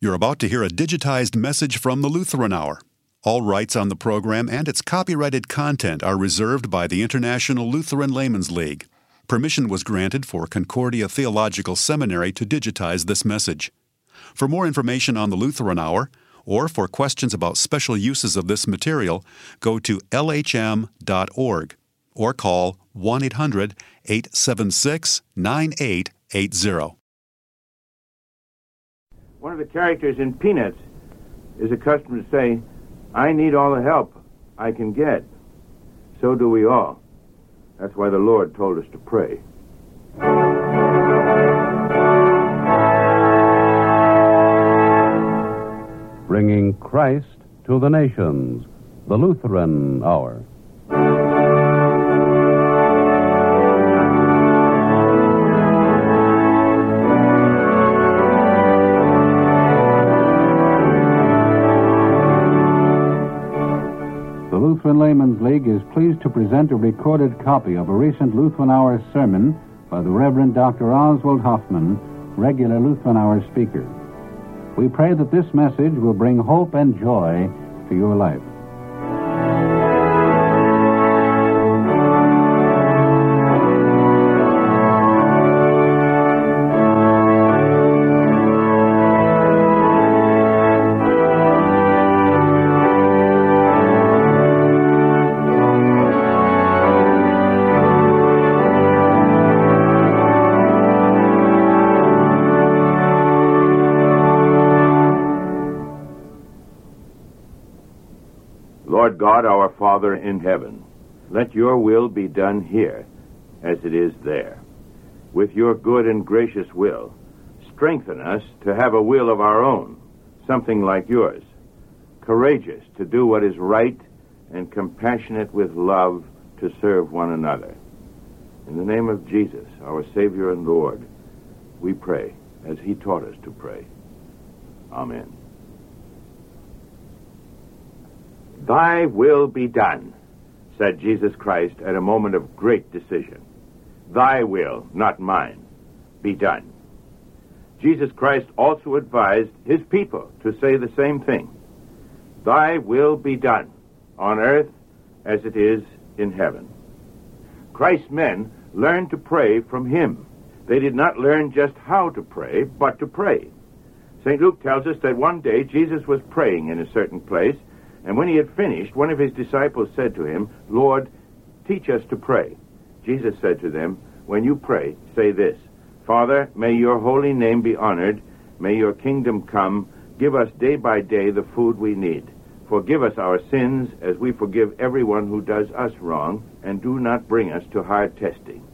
You're about to hear a digitized message from the Lutheran Hour. All rights on the program and its copyrighted content are reserved by the International Lutheran Laymen's League. Permission was granted for Concordia Theological Seminary to digitize this message. For more information on the Lutheran Hour, or for questions about special uses of this material, go to lhm.org or call 1-800-876-9880. One of the characters in Peanuts is accustomed to say, "I need all the help I can get." So do we all. That's why the Lord told us to pray. Bringing Christ to the nations, the Lutheran Hour. The Lutheran Laymen's League is pleased to present a recorded copy of a recent Lutheran Hour sermon by the Reverend Dr. Oswald Hoffman, regular Lutheran Hour speaker. We pray that this message will bring hope and joy to your life. Lord God, our Father in heaven, let your will be done here as it is there. With your good and gracious will, strengthen us to have a will of our own, something like yours, courageous to do what is right and compassionate with love to serve one another. In the name of Jesus, our Savior and Lord, we pray as he taught us to pray. Amen. Thy will be done, said Jesus Christ at a moment of great decision. Thy will, not mine, be done. Jesus Christ also advised his people to say the same thing. Thy will be done, on earth as it is in heaven. Christ's men learned to pray from him. They did not learn just how to pray, but to pray. St. Luke tells us that one day Jesus was praying in a certain place, and when he had finished, one of his disciples said to him, "Lord, teach us to pray." Jesus said to them, "When you pray, say this, Father, may your holy name be honored. May your kingdom come. Give us day by day the food we need. Forgive us our sins as we forgive everyone who does us wrong, and do not bring us to hard testing."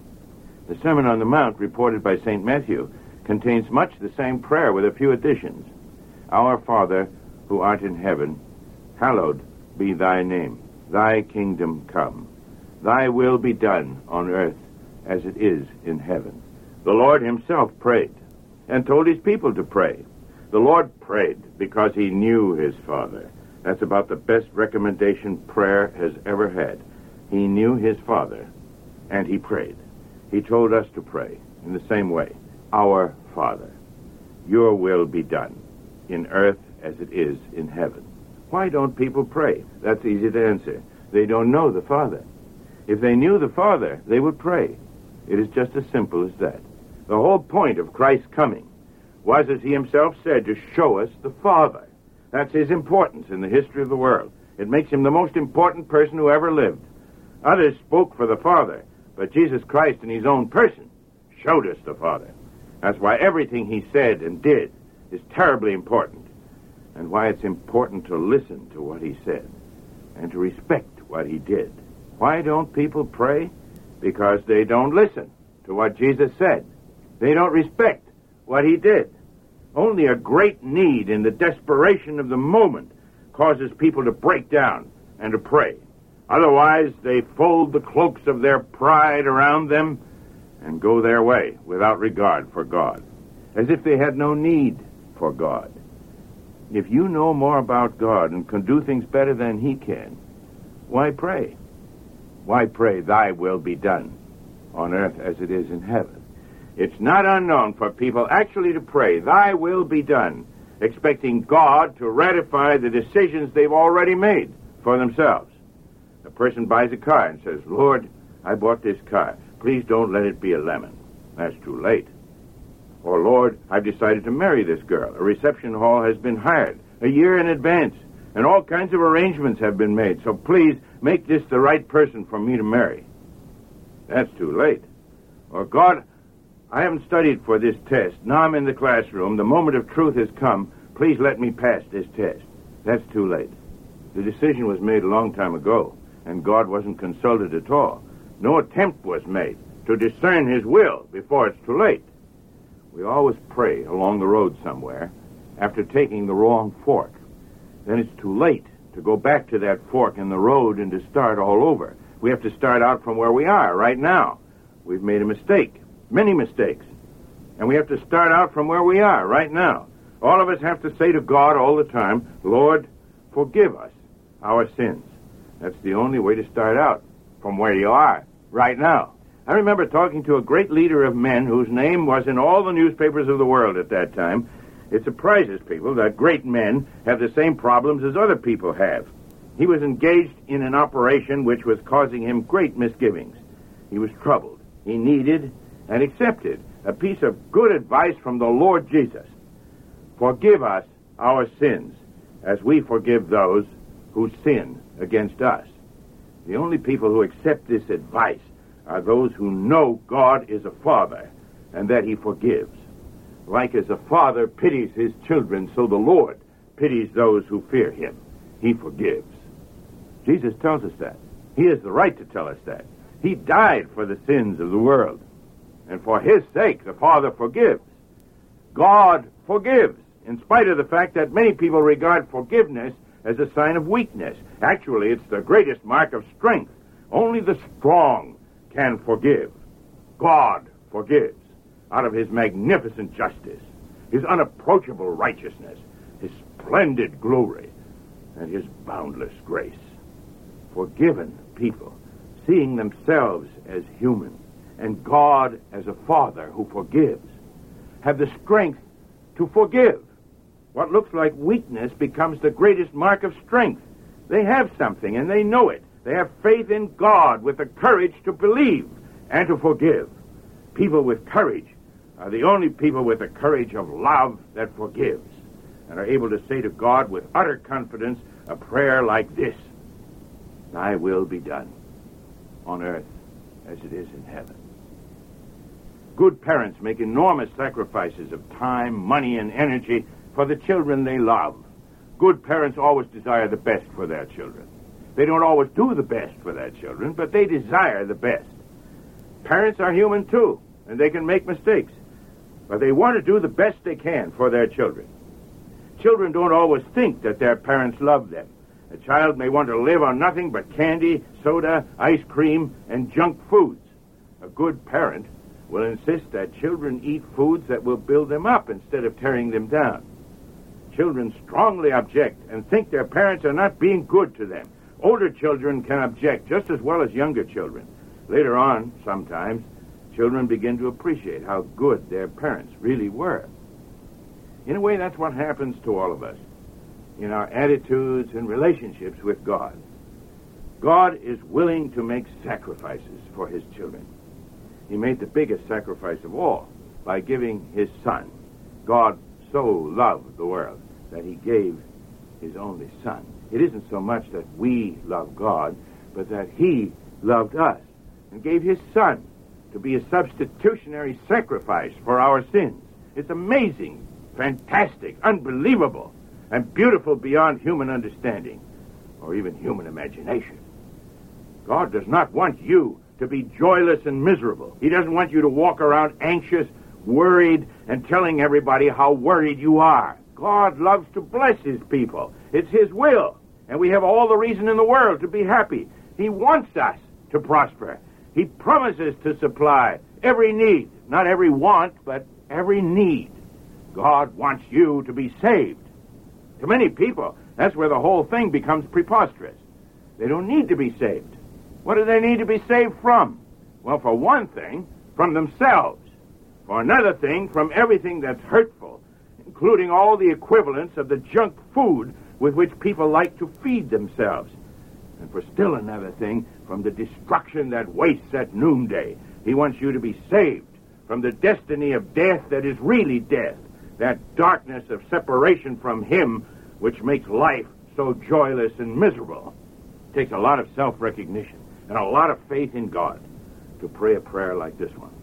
The Sermon on the Mount, reported by St. Matthew, contains much the same prayer with a few additions. Our Father, who art in heaven, hallowed be thy name. Thy kingdom come. Thy will be done on earth as it is in heaven. The Lord himself prayed and told his people to pray. The Lord prayed because he knew his Father. That's about the best recommendation prayer has ever had. He knew his Father, and he prayed. He told us to pray in the same way. Our Father, your will be done in earth as it is in heaven. Why don't people pray? That's easy to answer. They don't know the Father. If they knew the Father, they would pray. It is just as simple as that. The whole point of Christ's coming was, as he himself said, to show us the Father. That's his importance in the history of the world. It makes him the most important person who ever lived. Others spoke for the Father, but Jesus Christ in his own person showed us the Father. That's why everything he said and did is terribly important, and why it's important to listen to what he said and to respect what he did. Why don't people pray? Because they don't listen to what Jesus said. They don't respect what he did. Only a great need in the desperation of the moment causes people to break down and to pray. Otherwise, they fold the cloaks of their pride around them and go their way without regard for God, as if they had no need for God. If you know more about God and can do things better than he can, why pray? Why pray, thy will be done on earth as it is in heaven? It's not unknown for people actually to pray, thy will be done, expecting God to ratify the decisions they've already made for themselves. A person buys a car and says, Lord, I bought this car. Please don't let it be a lemon. That's too late. Or, Lord, I've decided to marry this girl. A reception hall has been hired a year in advance, and all kinds of arrangements have been made. So please make this the right person for me to marry. That's too late. Or, God, I haven't studied for this test. Now I'm in the classroom. The moment of truth has come. Please let me pass this test. That's too late. The decision was made a long time ago, and God wasn't consulted at all. No attempt was made to discern his will before it's too late. We always pray along the road somewhere after taking the wrong fork. Then it's too late to go back to that fork in the road and to start all over. We have to start out from where we are right now. We've made a mistake, many mistakes, and we have to start out from where we are right now. All of us have to say to God all the time, Lord, forgive us our sins. That's the only way to start out, from where you are right now. I remember talking to a great leader of men whose name was in all the newspapers of the world at that time. It surprises people that great men have the same problems as other people have. He was engaged in an operation which was causing him great misgivings. He was troubled. He needed and accepted a piece of good advice from the Lord Jesus. Forgive us our sins as we forgive those who sin against us. The only people who accept this advice are those who know God is a father and that he forgives. Like as a father pities his children, so the Lord pities those who fear him. He forgives. Jesus tells us that. He has the right to tell us that. He died for the sins of the world. And for his sake, the Father forgives. God forgives, in spite of the fact that many people regard forgiveness as a sign of weakness. Actually, it's the greatest mark of strength. Only the strong can forgive. God forgives out of his magnificent justice, his unapproachable righteousness, his splendid glory, and his boundless grace. Forgiven people, seeing themselves as human and God as a father who forgives, have the strength to forgive. What looks like weakness becomes the greatest mark of strength. They have something, and they know it. They have faith in God with the courage to believe and to forgive. People with courage are the only people with the courage of love that forgives and are able to say to God with utter confidence a prayer like this: Thy will be done on earth as it is in heaven. Good parents make enormous sacrifices of time, money, and energy for the children they love. Good parents always desire the best for their children. They don't always do the best for their children, but they desire the best. Parents are human too, and they can make mistakes, but they want to do the best they can for their children. Children don't always think that their parents love them. A child may want to live on nothing but candy, soda, ice cream, and junk foods. A good parent will insist that children eat foods that will build them up instead of tearing them down. Children strongly object and think their parents are not being good to them. Older children can object just as well as younger children. Later on, sometimes, children begin to appreciate how good their parents really were. In a way, that's what happens to all of us in our attitudes and relationships with God. God is willing to make sacrifices for his children. He made the biggest sacrifice of all by giving his Son. God so loved the world that he gave his only Son. It isn't so much that we love God, but that he loved us and gave his Son to be a substitutionary sacrifice for our sins. It's amazing, fantastic, unbelievable, and beautiful beyond human understanding or even human imagination. God does not want you to be joyless and miserable. He doesn't want you to walk around anxious, worried, and telling everybody how worried you are. God loves to bless his people. It's his will, and we have all the reason in the world to be happy. He wants us to prosper. He promises to supply every need, not every want, but every need. God wants you to be saved. To many people, that's where the whole thing becomes preposterous. They don't need to be saved. What do they need to be saved from? Well, for one thing, from themselves. For another thing, from everything that's hurtful, including including all the equivalents of the junk food with which people like to feed themselves. And for still another thing, from the destruction that wastes at noonday. He wants you to be saved from the destiny of death that is really death, that darkness of separation from Him which makes life so joyless and miserable. It takes a lot of self-recognition and a lot of faith in God to pray a prayer like this one.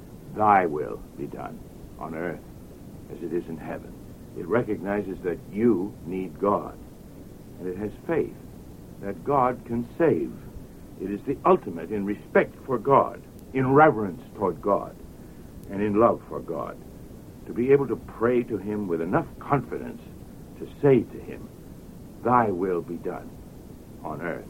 Thy will be done on earth as it is in heaven. It recognizes that you need God, and it has faith that God can save. It is the ultimate in respect for God, in reverence toward God, and in love for God, to be able to pray to Him with enough confidence to say to Him, Thy will be done on earth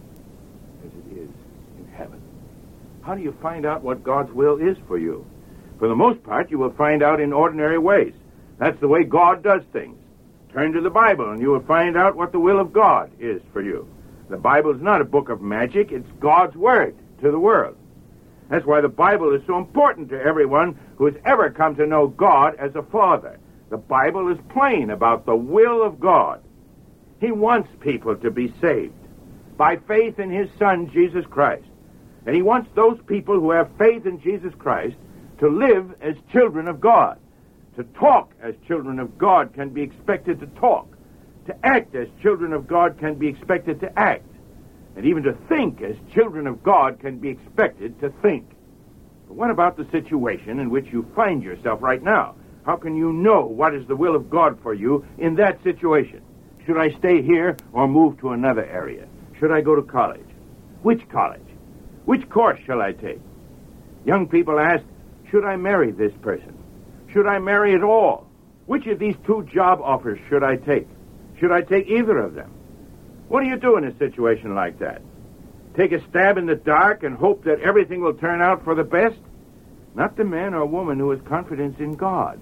as it is in heaven. How do you find out what God's will is for you? For the most part, you will find out in ordinary ways. That's the way God does things. Turn to the Bible and you will find out what the will of God is for you. The Bible is not a book of magic. It's God's word to the world. That's why the Bible is so important to everyone who has ever come to know God as a Father. The Bible is plain about the will of God. He wants people to be saved by faith in His Son, Jesus Christ. And He wants those people who have faith in Jesus Christ to live as children of God, to talk as children of God can be expected to talk, to act as children of God can be expected to act, and even to think as children of God can be expected to think. But what about the situation in which you find yourself right now? How can you know what is the will of God for you in that situation? Should I stay here or move to another area? Should I go to college? Which college? Which course shall I take? Young people ask, should I marry this person? Should I marry at all? Which of these two job offers should I take? Should I take either of them? What do you do in a situation like that? Take a stab in the dark and hope that everything will turn out for the best? Not the man or woman who has confidence in God.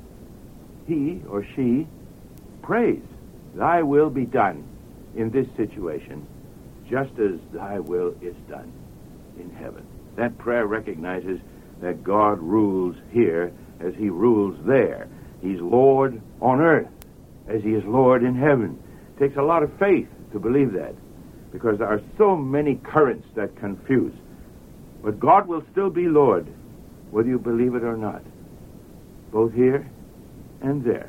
He or she prays, Thy will be done in this situation, just as Thy will is done in heaven. That prayer recognizes that God rules here as He rules there. He's Lord on earth as He is Lord in heaven. It takes a lot of faith to believe that, because there are so many currents that confuse. But God will still be Lord, whether you believe it or not, both here and there.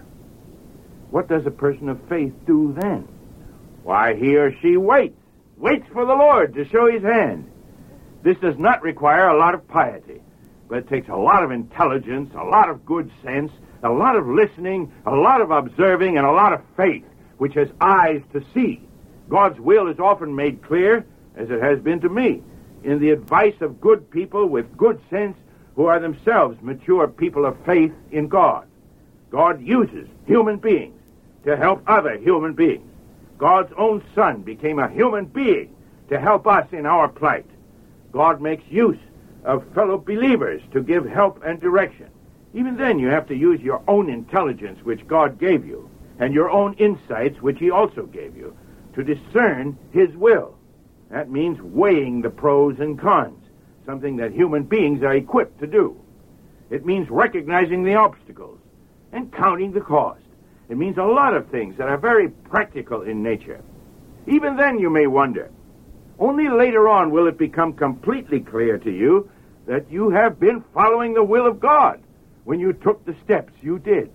What does a person of faith do then? Why, he or she waits for the Lord to show His hand. This does not require a lot of piety, but it takes a lot of intelligence, a lot of good sense, a lot of listening, a lot of observing, and a lot of faith, which has eyes to see. God's will is often made clear, as it has been to me, in the advice of good people with good sense who are themselves mature people of faith in God. God uses human beings to help other human beings. God's own Son became a human being to help us in our plight. God makes use of fellow believers to give help and direction. Even then, you have to use your own intelligence, which God gave you, and your own insights, which He also gave you, to discern His will. That means weighing the pros and cons, something that human beings are equipped to do. It means recognizing the obstacles and counting the cost. It means a lot of things that are very practical in nature. Even then, you may wonder. Only later on will it become completely clear to you that you have been following the will of God when you took the steps you did.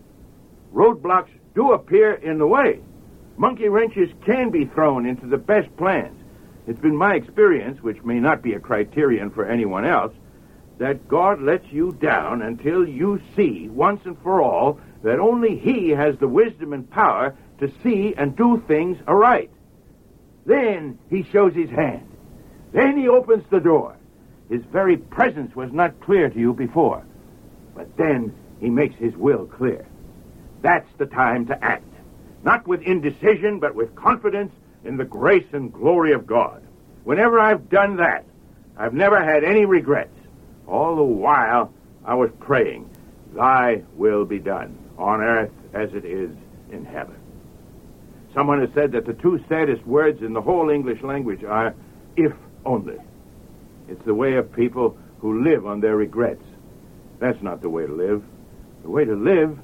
Roadblocks do appear in the way. Monkey wrenches can be thrown into the best plans. It's been my experience, which may not be a criterion for anyone else, that God lets you down until you see, once and for all, that only He has the wisdom and power to see and do things aright. Then He shows His hand. Then He opens the door. His very presence was not clear to you before. But then He makes His will clear. That's the time to act. Not with indecision, but with confidence in the grace and glory of God. Whenever I've done that, I've never had any regrets. All the while I was praying, Thy will be done on earth as it is in heaven. Someone has said that the two saddest words in the whole English language are, if only. It's the way of people who live on their regrets. That's not the way to live. The way to live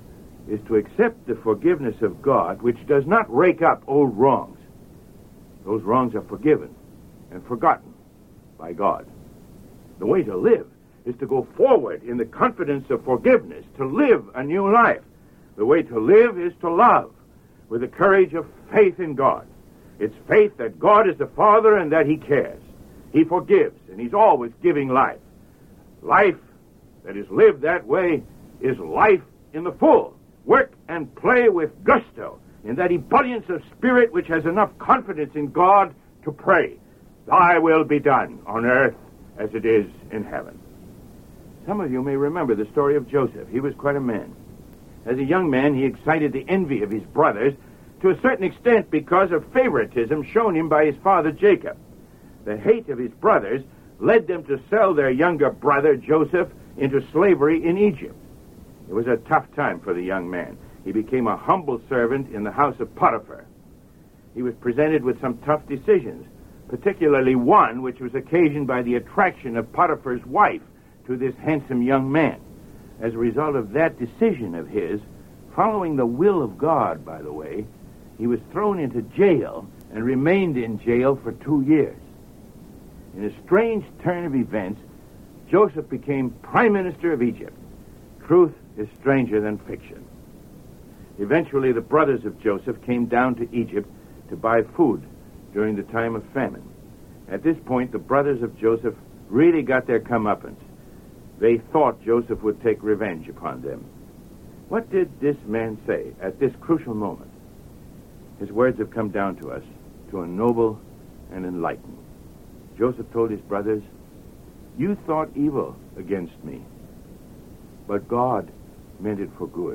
is to accept the forgiveness of God, which does not rake up old wrongs. Those wrongs are forgiven and forgotten by God. The way to live is to go forward in the confidence of forgiveness, to live a new life. The way to live is to love with the courage of faith in God. It's faith that God is the Father and that He cares. He forgives, and He's always giving life. Life that is lived that way is life in the full. Work and play with gusto in that ebullience of spirit which has enough confidence in God to pray, "Thy will be done on earth as it is in heaven." Some of you may remember the story of Joseph. He was quite a man. As a young man, he excited the envy of his brothers to a certain extent because of favoritism shown him by his father Jacob. The hate of his brothers led them to sell their younger brother Joseph into slavery in Egypt. It was a tough time for the young man. He became a humble servant in the house of Potiphar. He was presented with some tough decisions, particularly one which was occasioned by the attraction of Potiphar's wife to this handsome young man. As a result of that decision of his, following the will of God, by the way, he was thrown into jail and remained in jail for 2 years. In a strange turn of events, Joseph became prime minister of Egypt. Truth is stranger than fiction. Eventually, the brothers of Joseph came down to Egypt to buy food during the time of famine. At this point, the brothers of Joseph really got their comeuppance. They thought Joseph would take revenge upon them. What did this man say at this crucial moment? His words have come down to us to ennoble and enlighten. Joseph told his brothers, "You thought evil against me, but God meant it for good."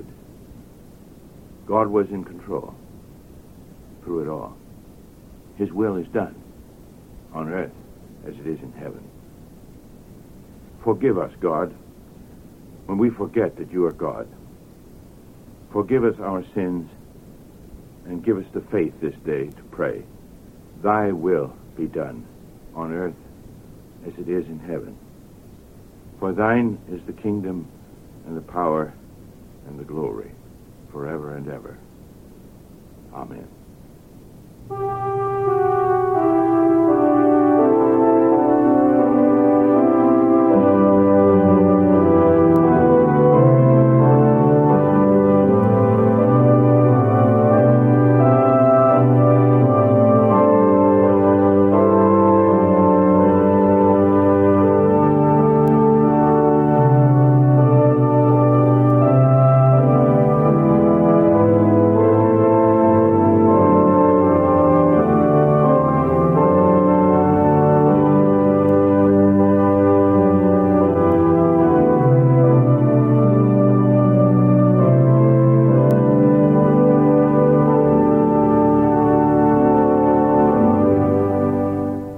God was in control through it all. His will is done on earth as it is in heaven. Forgive us, God, when we forget that you are God. Forgive us our sins and give us the faith this day to pray, "Thy will be done on earth as it is in heaven." For thine is the kingdom and the power and the glory forever and ever. Amen.